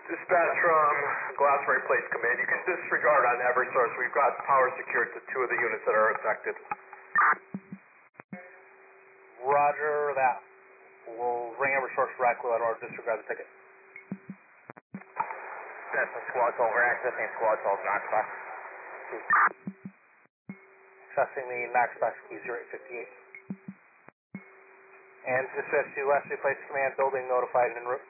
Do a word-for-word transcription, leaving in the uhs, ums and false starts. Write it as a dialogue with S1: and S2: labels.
S1: Dispatch from Glassbury Place Command. You can disregard on Eversource. We've got power secured to two of the units that are affected.
S2: Roger that. We'll ring Eversource Rackwell in order to disregard the ticket.
S3: That's a squad over, accessing squad twelve Knox box.
S2: Accessing the Knox box key zero eight fifty-eight. And dispatch to Glassbury Place Command, building notified en route.